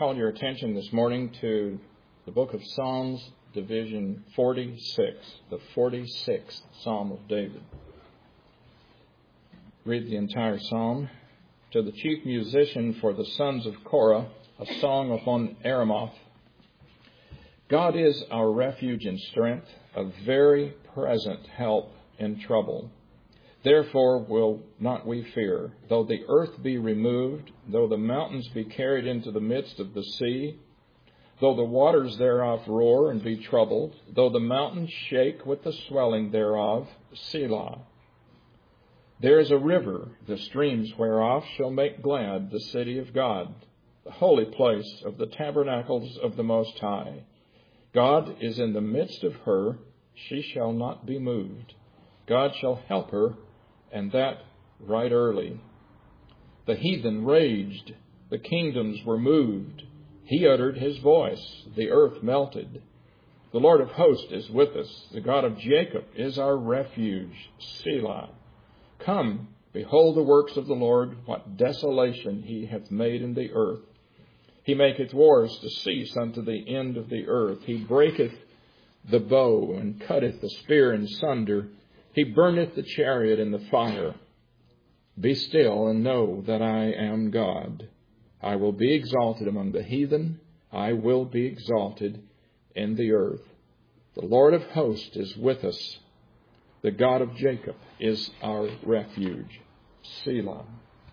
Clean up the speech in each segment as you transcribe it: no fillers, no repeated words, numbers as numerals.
call your attention this morning to the book of Psalms, division 46, the 46th Psalm of David. Read the entire psalm. To the chief musician for the sons of Korah, a song upon Aramoth. God is our refuge and strength, a very present help in trouble. Therefore will not we fear, though the earth be removed, though the mountains be carried into the midst of the sea, though the waters thereof roar and be troubled, though the mountains shake with the swelling thereof, Selah. There is a river, the streams whereof shall make glad the city of God, the holy place of the tabernacles of the Most High. God is in the midst of her, she shall not be moved. God shall help her, and that right early. The heathen raged, the kingdoms were moved. He uttered his voice, the earth melted. The Lord of hosts is with us, the God of Jacob is our refuge, Selah. Come, behold the works of the Lord, what desolation he hath made in the earth. He maketh wars to cease unto the end of the earth. He breaketh the bow and cutteth the spear in sunder. He burneth the chariot in the fire. Be still and know that I am God. I will be exalted among the heathen. I will be exalted in the earth. The Lord of hosts is with us. The God of Jacob is our refuge. Selah.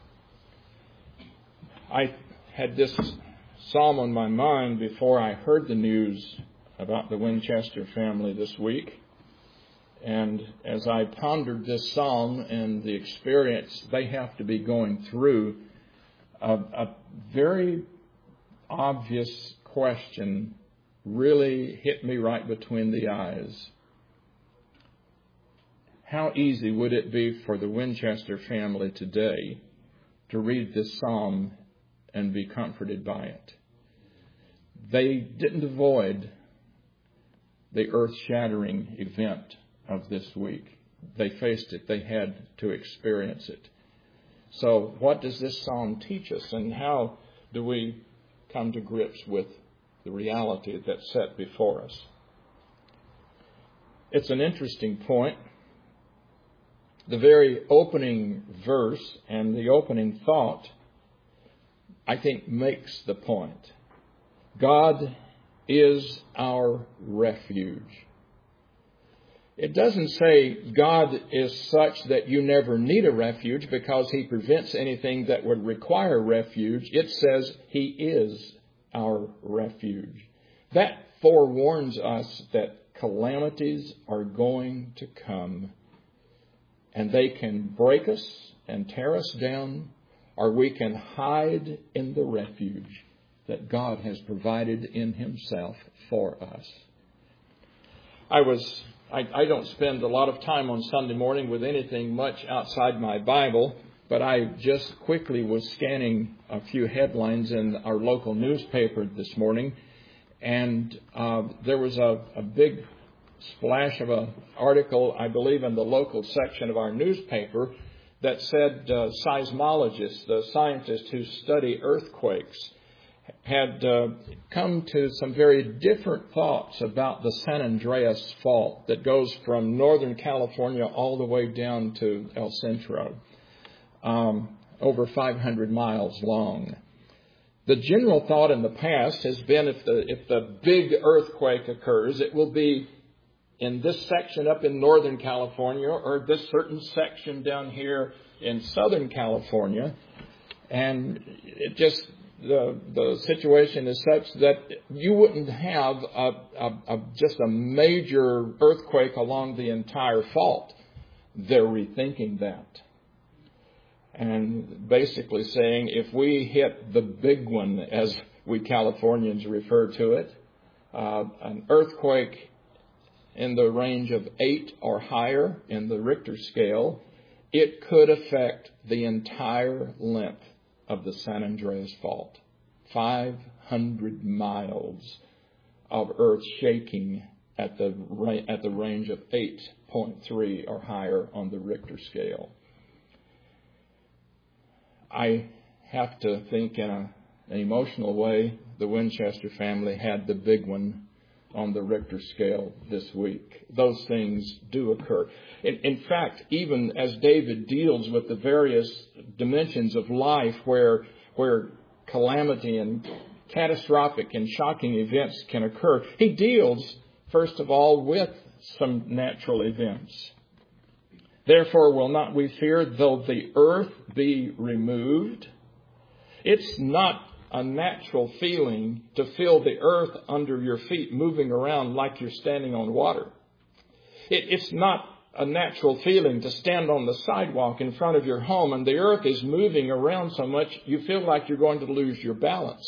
I had this psalm on my mind before I heard the news about the Winchester family this week. And as I pondered this psalm and the experience they have to be going through, a very obvious question really hit me right between the eyes. How easy would it be for the Winchester family today to read this psalm and be comforted by it? They didn't avoid the earth-shattering event of this week. They faced it. They had to experience it. So what does this psalm teach us, and how do we come to grips with the reality that's set before us? It's an interesting point. The very opening verse and the opening thought, I think, makes the point. God is our refuge. It doesn't say God is such that you never need a refuge because he prevents anything that would require refuge. It says he is our refuge. That forewarns us that calamities are going to come. And they can break us and tear us down, or we can hide in the refuge that God has provided in himself for us. I don't spend a lot of time on Sunday morning with anything much outside my Bible, but I just quickly was scanning a few headlines in our local newspaper this morning, and there was a big splash of an article, I believe, in the local section of our newspaper that said seismologists, the scientists who study earthquakes, had come to some very different thoughts about the San Andreas Fault that goes from Northern California all the way down to El Centro, over 500 miles long. The general thought in the past has been if the big earthquake occurs, it will be in this section up in Northern California or this certain section down here in Southern California. And it just, the situation is such that you wouldn't have just a major earthquake along the entire fault. They're rethinking that. And basically saying if we hit the big one, as we Californians refer to it, an earthquake in the range of 8 or higher in the Richter scale, it could affect the entire length of the San Andreas Fault. 500 miles of earth shaking at the range of 8.3 or higher on the Richter scale. I have to think in an emotional way, the Winchester family had the big one on the Richter scale this week. Those things do occur. In fact, even as David deals with the various dimensions of life where calamity and catastrophic and shocking events can occur, he deals, first of all, with some natural events. Therefore will not we fear, though the earth be removed. It's not a natural feeling to feel the earth under your feet moving around like you're standing on water. It's not a natural feeling to stand on the sidewalk in front of your home and the earth is moving around so much you feel like you're going to lose your balance.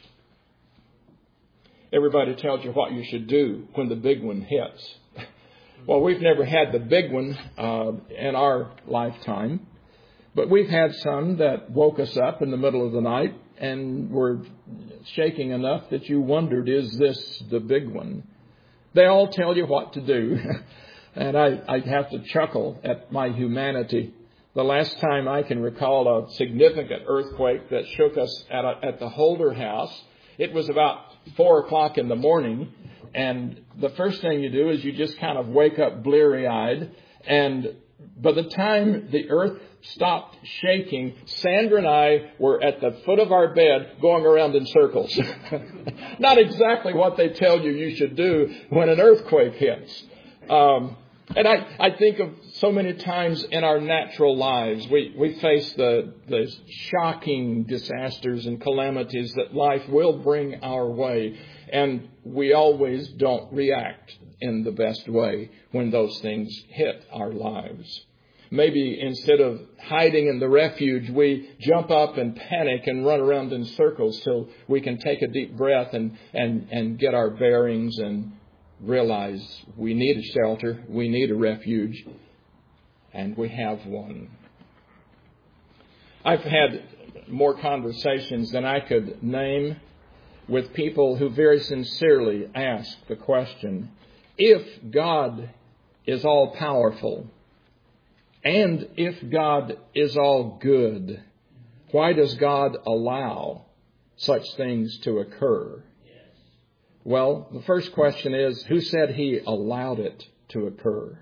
Everybody tells you what you should do when the big one hits. Well, we've never had the big one in our lifetime, but we've had some that woke us up in the middle of the night and were shaking enough that you wondered, is this the big one? They all tell you what to do. And I have to chuckle at my humanity. The last time I can recall a significant earthquake that shook us at the Holder house, it was about 4 o'clock in the morning. And the first thing you do is you just kind of wake up bleary-eyed. And by the time the earth stopped shaking, Sandra and I were at the foot of our bed going around in circles. Not exactly what they tell you should do when an earthquake hits. And I think of so many times in our natural lives, we face the shocking disasters and calamities that life will bring our way. And we always don't react in the best way when those things hit our lives. Maybe instead of hiding in the refuge, we jump up and panic and run around in circles till we can take a deep breath and get our bearings and realize we need a shelter, we need a refuge, and we have one. I've had more conversations than I could name with people who very sincerely ask the question, if God is all powerful, and if God is all good, why does God allow such things to occur? Well, the first question is, who said He allowed it to occur?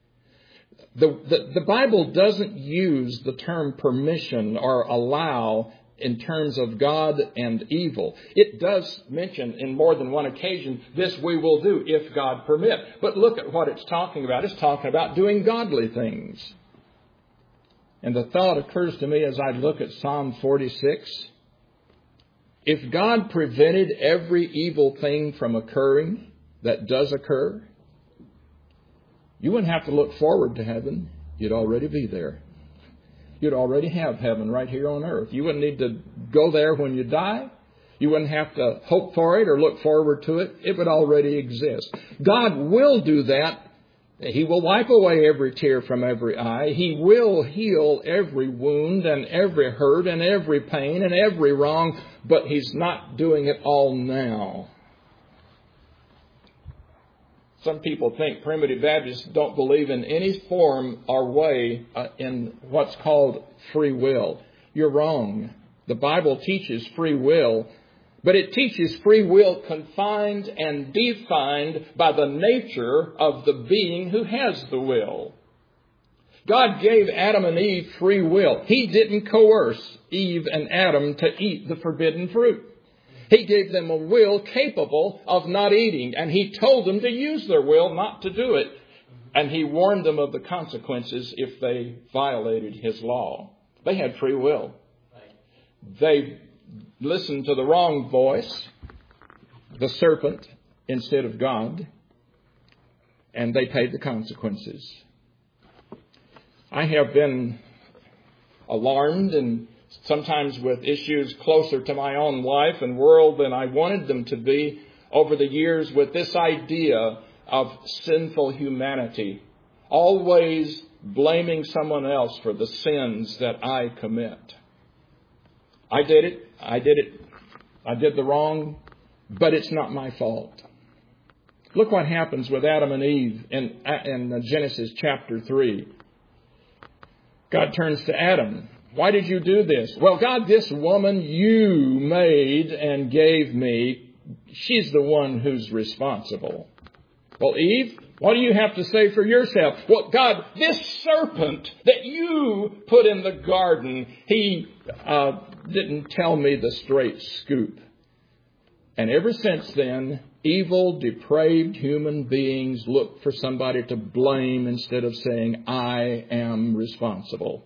The Bible doesn't use the term permission or allow in terms of God and evil. It does mention in more than one occasion, this we will do if God permit. But look at what it's talking about. It's talking about doing godly things. And the thought occurs to me as I look at Psalm 46. If God prevented every evil thing from occurring that does occur, you wouldn't have to look forward to heaven. You'd already be there. You'd already have heaven right here on earth. You wouldn't need to go there when you die. You wouldn't have to hope for it or look forward to it. It would already exist. God will do that. He will wipe away every tear from every eye. He will heal every wound and every hurt and every pain and every wrong. But He's not doing it all now. Some people think primitive Baptists don't believe in any form or way in what's called free will. You're wrong. The Bible teaches free will, but it teaches free will confined and defined by the nature of the being who has the will. God gave Adam and Eve free will. He didn't coerce Eve and Adam to eat the forbidden fruit. He gave them a will capable of not eating, and He told them to use their will not to do it. And He warned them of the consequences if they violated His law. They had free will. They listened to the wrong voice, the serpent, instead of God, and they paid the consequences. I have been alarmed and sometimes with issues closer to my own life and world than I wanted them to be over the years with this idea of sinful humanity, always blaming someone else for the sins that I commit. I did it. I did the wrong, but it's not my fault. Look what happens with Adam and Eve in Genesis chapter 3. God turns to Adam Why did you do this? Well, God, this woman you made and gave me, she's the one who's responsible. Well, Eve, what do you have to say for yourself? Well, God, this serpent that you put in the garden, he didn't tell me the straight scoop. And ever since then, evil, depraved human beings look for somebody to blame instead of saying, I am responsible.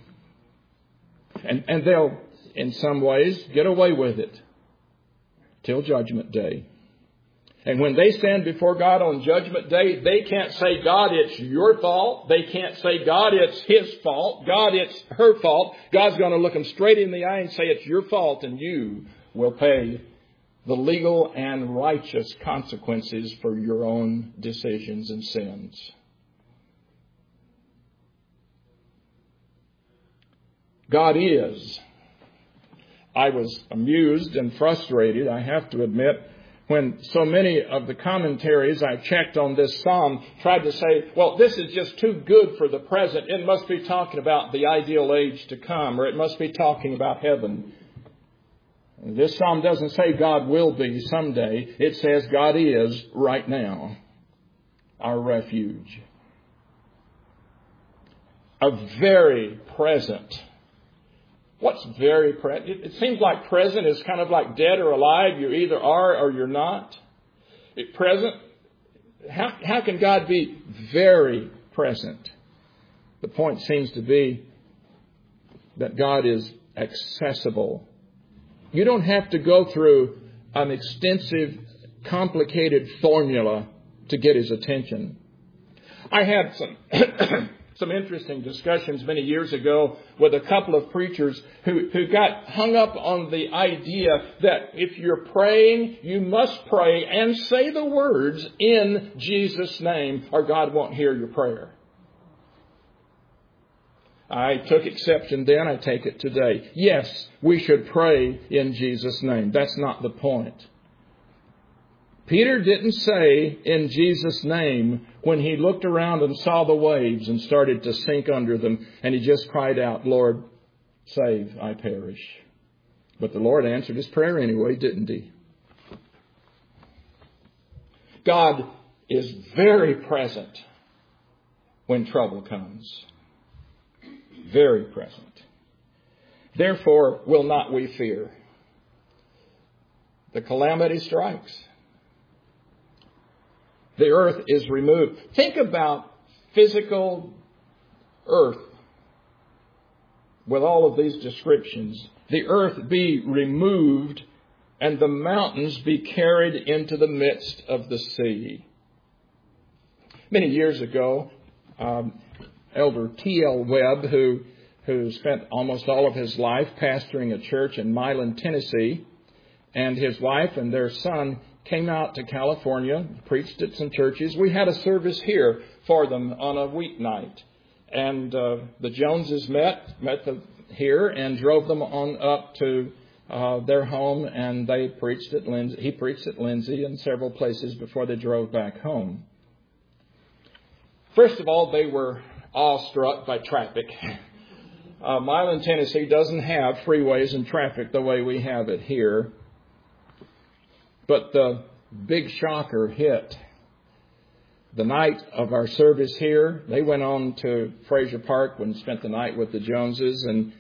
And they'll, in some ways, get away with it till Judgment Day. And when they stand before God on Judgment Day, they can't say, God, it's your fault. They can't say, God, it's his fault. God, it's her fault. God's going to look them straight in the eye and say, it's your fault, and you will pay the legal and righteous consequences for your own decisions and sins. God is. I was amused and frustrated, I have to admit, when so many of the commentaries I checked on this psalm tried to say, well, this is just too good for the present. It must be talking about the ideal age to come, or it must be talking about heaven. This psalm doesn't say God will be someday. It says God is right now our refuge. A very present. What's very present? It seems like present is kind of like dead or alive. You either are or you're not. Present. How can God be very present? The point seems to be that God is accessible. You don't have to go through an extensive, complicated formula to get his attention. I had some interesting discussions many years ago with a couple of preachers who got hung up on the idea that if you're praying, you must pray and say the words in Jesus' name or God won't hear your prayer. I took exception then, I take it today. Yes, we should pray in Jesus' name. That's not the point. Peter didn't say in Jesus' name when he looked around and saw the waves and started to sink under them, and he just cried out, Lord, save, I perish. But the Lord answered his prayer anyway, didn't he? God is very present when trouble comes. Very present. Therefore, will not we fear? The calamity strikes. The earth is removed. Think about physical earth with all of these descriptions. The earth be removed and the mountains be carried into the midst of the sea. Many years ago, Elder T.L. Webb, who spent almost all of his life pastoring a church in Milan, Tennessee, and his wife and their son came out to California, preached at some churches. We had a service here for them on a weeknight. And the Joneses met here and drove them on up to their home, and they preached at Lindsay. He preached at Lindsay and several places before they drove back home. First of all, they were awestruck by traffic. Milan, Tennessee doesn't have freeways and traffic the way we have it here. But the big shocker hit the night of our service here. They went on to Fraser Park and spent the night with the Joneses. And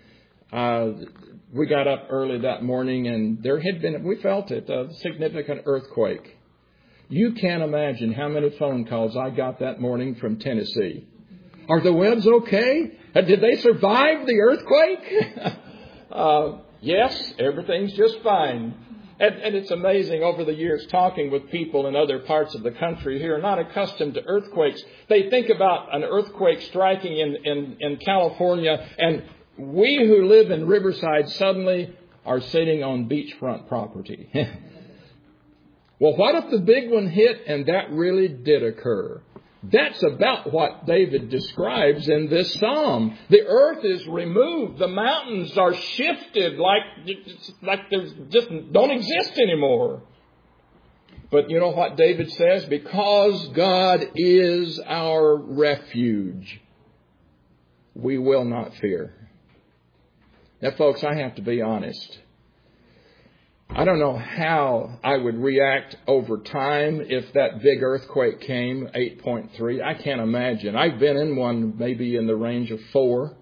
we got up early that morning, and there had been, we felt it, a significant earthquake. You can't imagine how many phone calls I got that morning from Tennessee. Are the Webbs okay? Did they survive the earthquake? Yes, everything's just fine. And it's amazing over the years talking with people in other parts of the country who are not accustomed to earthquakes. They think about an earthquake striking in California, and we who live in Riverside suddenly are sitting on beachfront property. Well, what if the big one hit and that really did occur? That's about what David describes in this psalm. The earth is removed. The mountains are shifted like they just don't exist anymore. But you know what David says? Because God is our refuge, we will not fear. Now, folks, I have to be honest. I don't know how I would react over time if that big earthquake came, 8.3. I can't imagine. I've been in one maybe in the range of 4,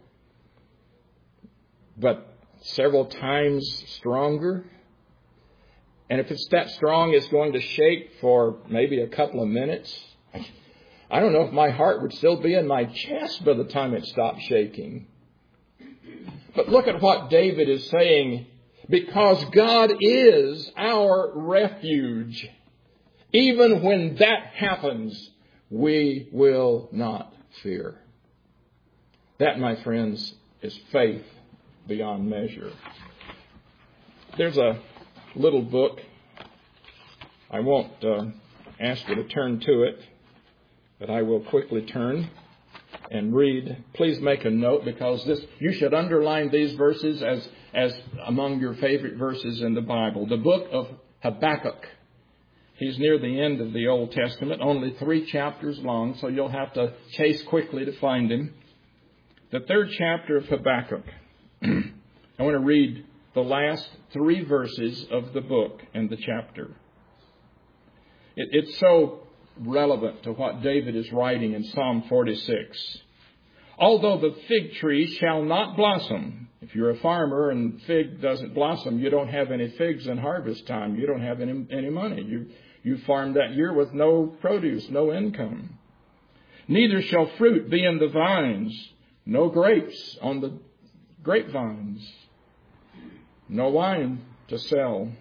but several times stronger. And if it's that strong, it's going to shake for maybe a couple of minutes. I don't know if my heart would still be in my chest by the time it stopped shaking. But look at what David is saying. Because God is our refuge. Even when that happens, we will not fear. That, my friends, is faith beyond measure. There's a little book. I won't ask you to turn to it, but I will quickly turn and read. Please make a note, because you should underline these verses as among your favorite verses in the Bible. The book of Habakkuk. He's near the end of the Old Testament, only 3 chapters long, so you'll have to chase quickly to find him. The 3rd chapter of Habakkuk. I want to read the last 3 verses of the book and the chapter. It's so relevant to what David is writing in Psalm 46. Although the fig tree shall not blossom. If you're a farmer and fig doesn't blossom, you don't have any figs in harvest time. You don't have any money. You farm that year with no produce, no income. Neither shall fruit be in the vines, no grapes on the grapevines, no wine to sell.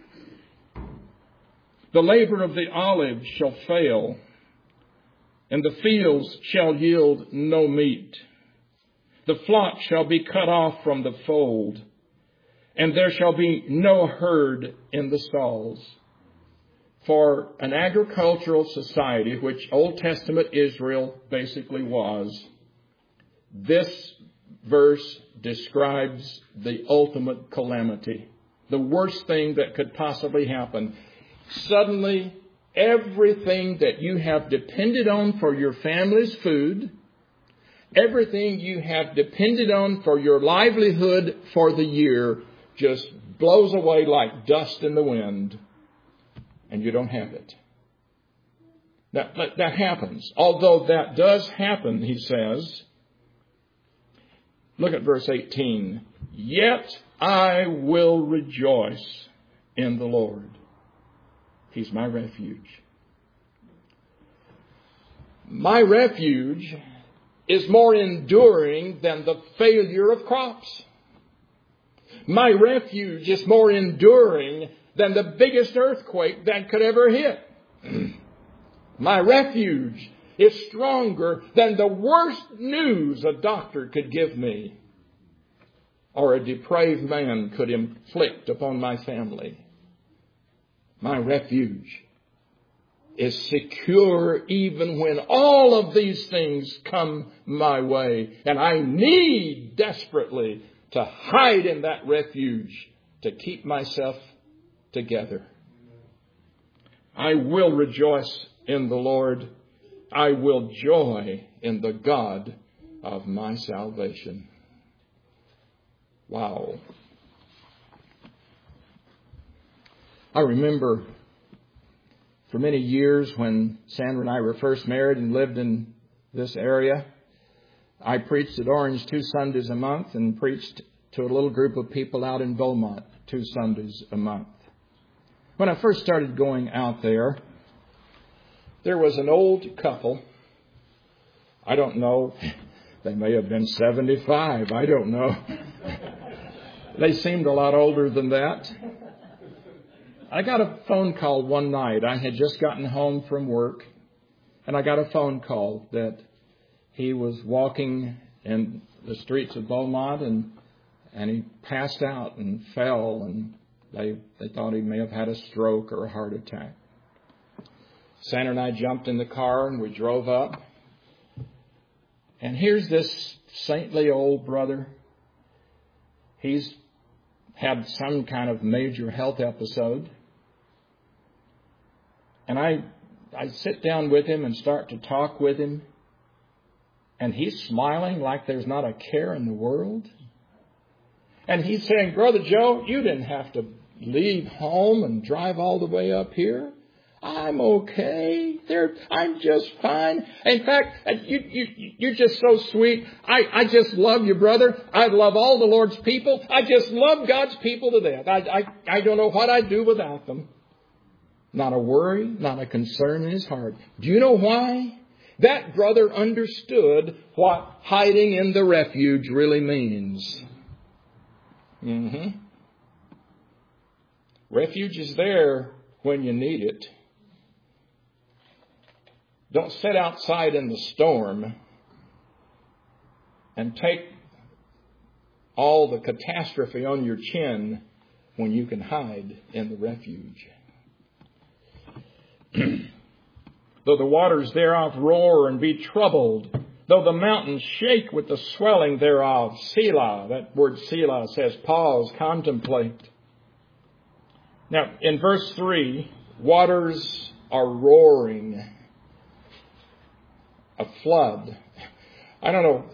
The labor of the olive shall fail, and the fields shall yield no meat. The flock shall be cut off from the fold, and there shall be no herd in the stalls. For an agricultural society, which Old Testament Israel basically was, this verse describes the ultimate calamity, the worst thing that could possibly happen. Suddenly, everything that you have depended on for your family's food, everything you have depended on for your livelihood for the year, just blows away like dust in the wind, and you don't have it. That happens. Although that does happen, he says, look at verse 18. Yet I will rejoice in the Lord. He's my refuge. My refuge is more enduring than the failure of crops. My refuge is more enduring than the biggest earthquake that could ever hit. My refuge is stronger than the worst news a doctor could give me or a depraved man could inflict upon my family. My refuge is secure even when all of these things come my way. And I need desperately to hide in that refuge to keep myself together. I will rejoice in the Lord. I will joy in the God of my salvation. Wow. I remember for many years when Sandra and I were first married and lived in this area, I preached at Orange 2 Sundays a month and preached to a little group of people out in Beaumont 2 Sundays a month. When I first started going out there was an old couple. I don't know. They may have been 75. I don't know. They seemed a lot older than that. I got a phone call one night. I had just gotten home from work, and I got a phone call that he was walking in the streets of Beaumont, and he passed out and fell, and they thought he may have had a stroke or a heart attack. Sandra and I jumped in the car, and we drove up. And here's this saintly old brother. He's had some kind of major health episode. And I sit down with him and start to talk with him. And he's smiling like there's not a care in the world. And he's saying, Brother Joe, you didn't have to leave home and drive all the way up here. I'm okay. I'm just fine. In fact, you're just so sweet. I just love you, brother. I love all the Lord's people. I just love God's people to death. I don't know what I'd do without them. Not a worry, not a concern in his heart. Do you know why? That brother understood what hiding in the refuge really means. Refuge is there when you need it. Don't sit outside in the storm and take all the catastrophe on your chin when you can hide in the refuge. Though the waters thereof roar and be troubled, though the mountains shake with the swelling thereof. Selah, that word Selah says pause, contemplate. Now, in verse 3, waters are roaring. A flood. I don't know.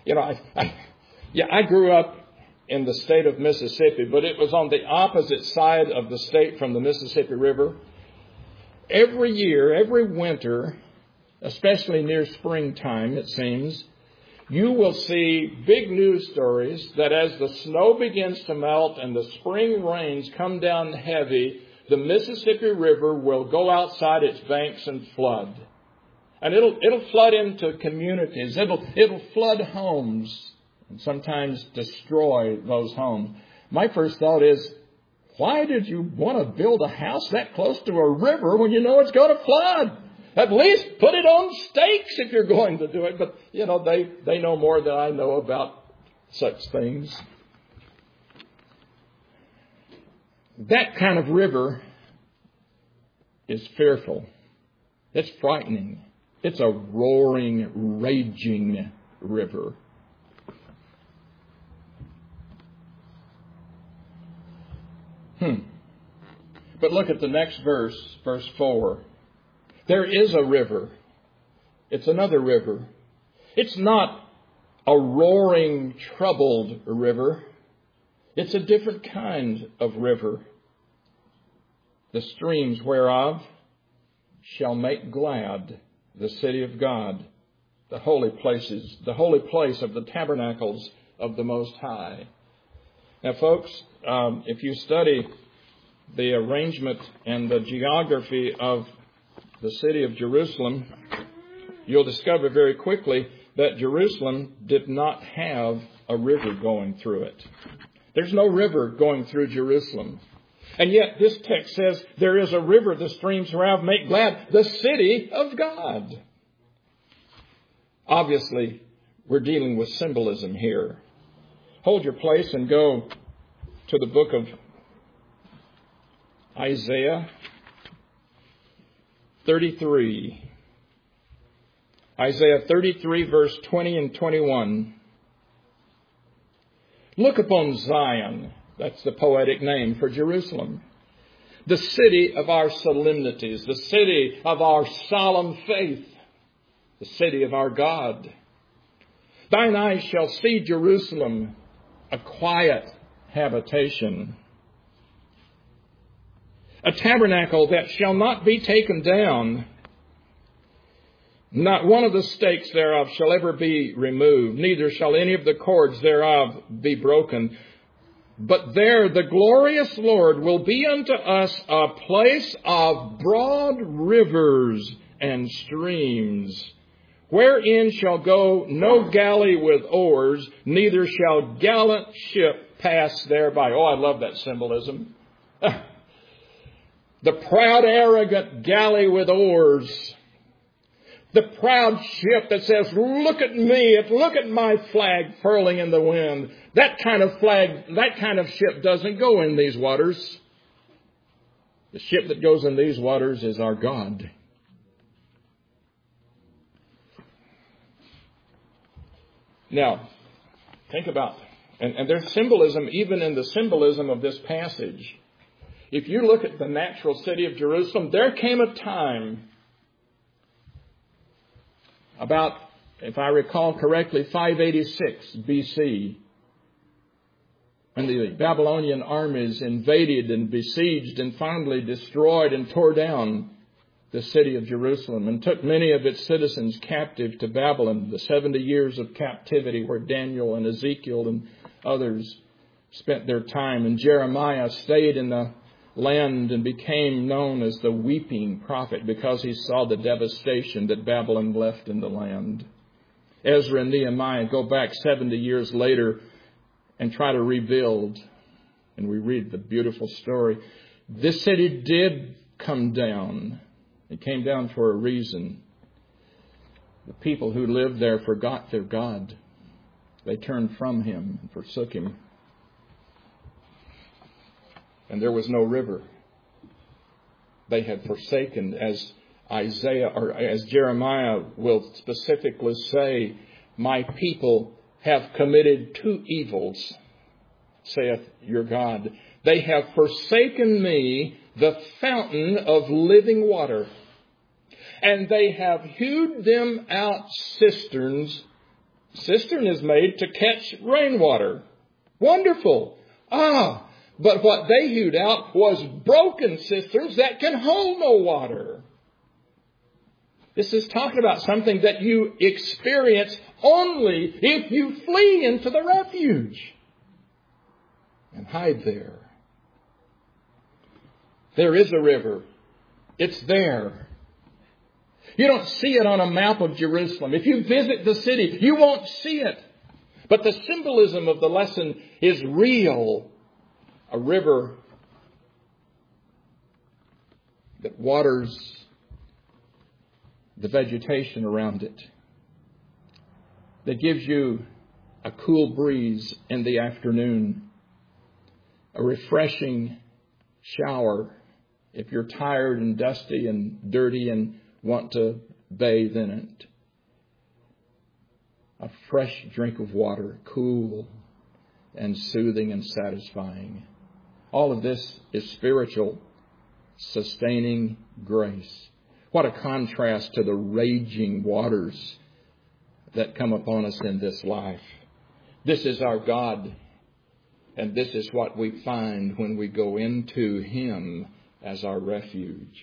I grew up in the state of Mississippi, but it was on the opposite side of the state from the Mississippi River. Every year, every winter, especially near springtime, it seems, you will see big news stories that as the snow begins to melt and the spring rains come down heavy, the Mississippi River will go outside its banks and flood. And it'll flood into communities. It'll flood homes and sometimes destroy those homes. My first thought is, why did you want to build a house that close to a river when you know it's going to flood? At least put it on stakes if you're going to do it. But, they know more than I know about such things. That kind of river is fearful. It's frightening. It's a roaring, raging river. But look at the next verse, verse 4. There is a river. It's another river. It's not a roaring, troubled river. It's a different kind of river. The streams whereof shall make glad the city of God, the holy places, the holy place of the tabernacles of the Most High. Now, folks, if you study the arrangement and the geography of the city of Jerusalem, you'll discover very quickly that Jerusalem did not have a river going through it. There's no river going through Jerusalem. And yet this text says there is a river, the streams whereof make glad the city of God. Obviously, we're dealing with symbolism here. Hold your place and go to the book of Isaiah 33. Isaiah 33, verse 20 and 21. Look upon Zion. That's the poetic name for Jerusalem. The city of our solemnities, the city of our solemn faith, the city of our God. Thine eyes shall see Jerusalem, a quiet habitation, a tabernacle that shall not be taken down. Not one of the stakes thereof shall ever be removed, neither shall any of the cords thereof be broken. But there the glorious Lord will be unto us a place of broad rivers and streams, wherein shall go no galley with oars, neither shall gallant ship pass thereby. Oh, I love that symbolism. The proud, arrogant galley with oars. The proud ship that says, look at me, look at my flag furling in the wind. That kind of flag, that kind of ship doesn't go in these waters. The ship that goes in these waters is our God. Now, think about, and there's symbolism even in the symbolism of this passage. If you look at the natural city of Jerusalem, there came a time about, if I recall correctly, 586 BC, And the Babylonian armies invaded and besieged and finally destroyed and tore down the city of Jerusalem and took many of its citizens captive to Babylon, the 70 years of captivity where Daniel and Ezekiel and others spent their time. And Jeremiah stayed in the land and became known as the weeping prophet because he saw the devastation that Babylon left in the land. Ezra and Nehemiah go back 70 years later and try to rebuild. And we read the beautiful story. This city did come down. It came down for a reason. The people who lived there forgot their God. They turned from Him and forsook Him. And there was no river. They had forsaken, as Isaiah or as Jeremiah will specifically say, my people have committed two evils, saith your God. They have forsaken me, the fountain of living water, and they have hewed them out cisterns. Cistern is made to catch rainwater. Wonderful. But what they hewed out was broken cisterns that can hold no water. This is talking about something that you experience only if you flee into the refuge and hide there. There is a river. It's there. You don't see it on a map of Jerusalem. If you visit the city, you won't see it. But the symbolism of the lesson is real. A river that waters the vegetation around it, that gives you a cool breeze in the afternoon, a refreshing shower if you're tired and dusty and dirty and want to bathe in it, a fresh drink of water, cool and soothing and satisfying. All of this is spiritual, sustaining grace. What a contrast to the raging waters that come upon us in this life. This is our God, and this is what we find when we go into Him as our refuge.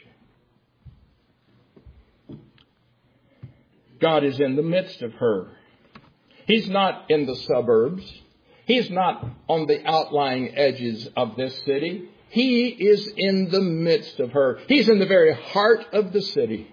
God is in the midst of her. He's not in the suburbs. He's not on the outlying edges of this city. He is in the midst of her. He's in the very heart of the city.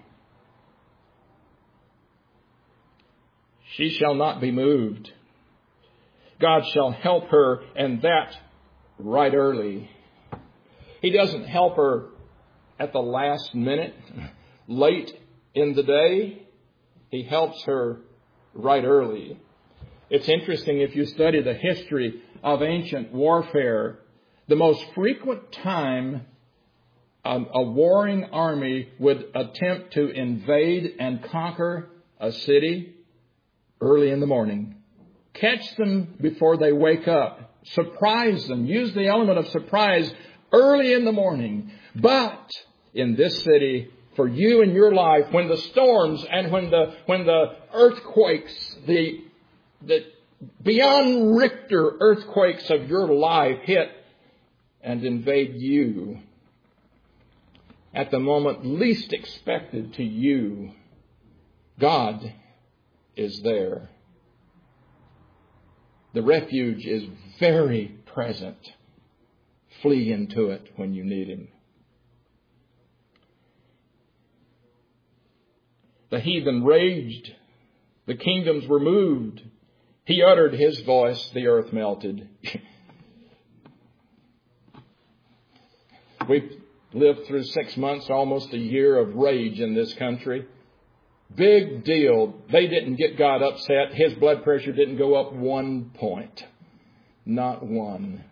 She shall not be moved. God shall help her, and that right early. He doesn't help her at the last minute, late in the day. He helps her right early. It's interesting if you study the history of ancient warfare, the most frequent time a warring army would attempt to invade and conquer a city early in the morning. Catch them before they wake up. Surprise them. Use the element of surprise early in the morning. But in this city, for you in your life, when the storms and when the earthquakes, the beyond Richter earthquakes of your life hit and invade you, at the moment least expected to you, God is there. The refuge is very present. Flee into it when you need Him. The heathen raged. The kingdoms were moved. He uttered His voice, the earth melted. We've lived through 6 months, almost a year of rage in this country. Big deal. They didn't get God upset. His blood pressure didn't go up 1 point. Not one.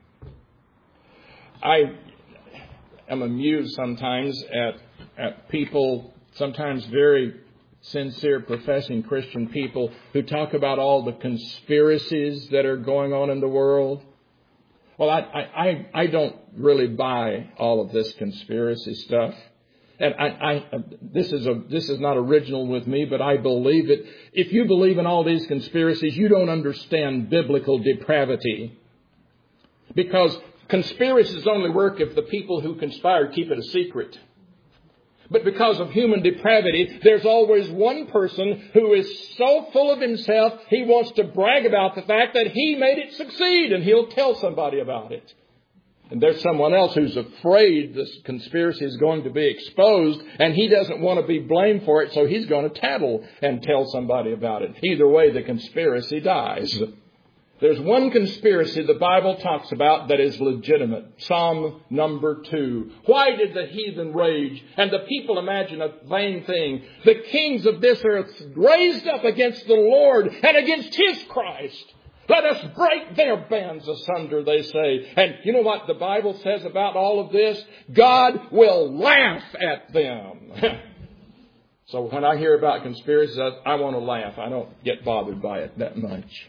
I am amused sometimes at people, sometimes very sincere, professing Christian people who talk about all the conspiracies that are going on in the world. Well, I don't really buy all of this conspiracy stuff. And this is not original with me, but I believe it. If you believe in all these conspiracies, you don't understand biblical depravity. Because conspiracies only work if the people who conspire keep it a secret. But because of human depravity, there's always one person who is so full of himself, he wants to brag about the fact that he made it succeed, and he'll tell somebody about it. And there's someone else who's afraid this conspiracy is going to be exposed, and he doesn't want to be blamed for it, so he's going to tattle and tell somebody about it. Either way, the conspiracy dies. There's one conspiracy the Bible talks about that is legitimate. Psalm number 2. Why did the heathen rage and the people imagine a vain thing? The kings of this earth raised up against the Lord and against His Christ. Let us break their bands asunder, they say. And you know what the Bible says about all of this? God will laugh at them. So when I hear about conspiracies, I want to laugh. I don't get bothered by it that much.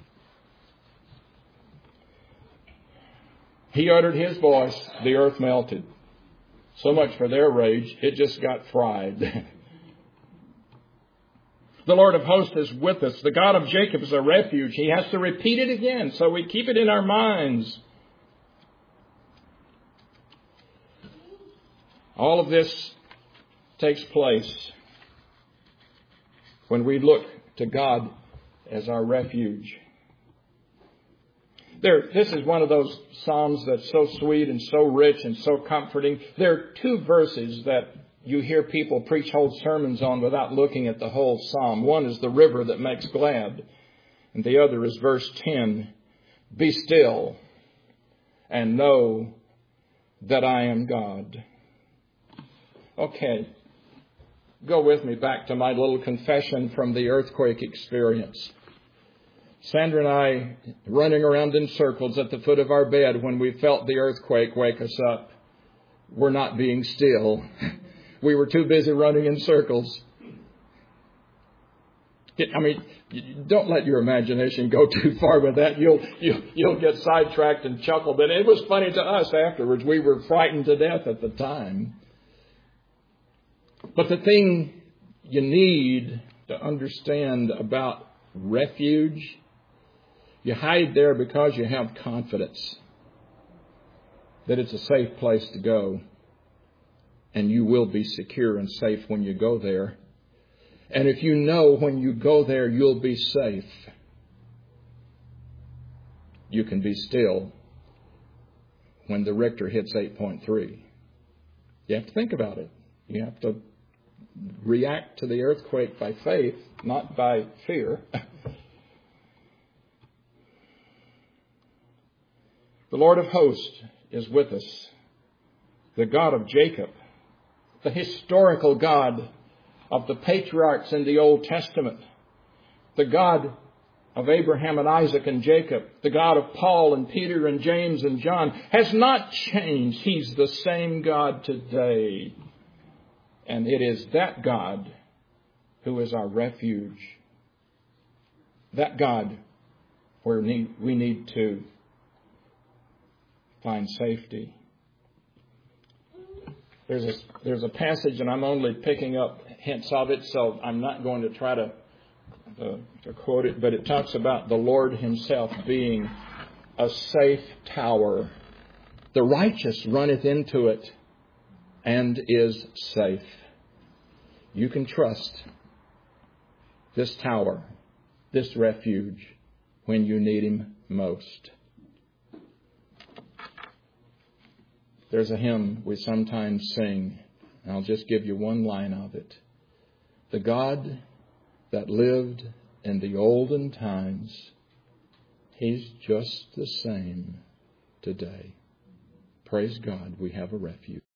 He uttered His voice, the earth melted. So much for their rage, it just got fried. The Lord of hosts is with us. The God of Jacob is a refuge. He has to repeat it again, so we keep it in our minds. All of this takes place when we look to God as our refuge. This is one of those Psalms that's so sweet and so rich and so comforting. There are 2 verses that you hear people preach whole sermons on without looking at the whole Psalm. One is the river that makes glad, and the other is verse 10. Be still and know that I am God. Okay, go with me back to my little confession from the earthquake experience. Sandra and I running around in circles at the foot of our bed when we felt the earthquake wake us up. We're not being still. We were too busy running in circles. I mean, don't let your imagination go too far with that. You'll get sidetracked and chuckle. But it was funny to us afterwards. We were frightened to death at the time. But the thing you need to understand about refuge, you hide there because you have confidence that it's a safe place to go. And you will be secure and safe when you go there. And if you know when you go there you'll be safe, you can be still when the Richter hits 8.3. You have to think about it. You have to react to the earthquake by faith, not by fear. The Lord of hosts is with us. The God of Jacob, the historical God of the patriarchs in the Old Testament, the God of Abraham and Isaac and Jacob, the God of Paul and Peter and James and John, has not changed. He's the same God today. And it is that God who is our refuge. That God where we need to find safety. There's a passage, and I'm only picking up hints of it, so I'm not going to try to quote it, but it talks about the Lord Himself being a safe tower. The righteous runneth into it and is safe. You can trust this tower, this refuge, when you need Him most. There's a hymn we sometimes sing, and I'll just give you one line of it. The God that lived in the olden times, He's just the same today. Praise God, we have a refuge.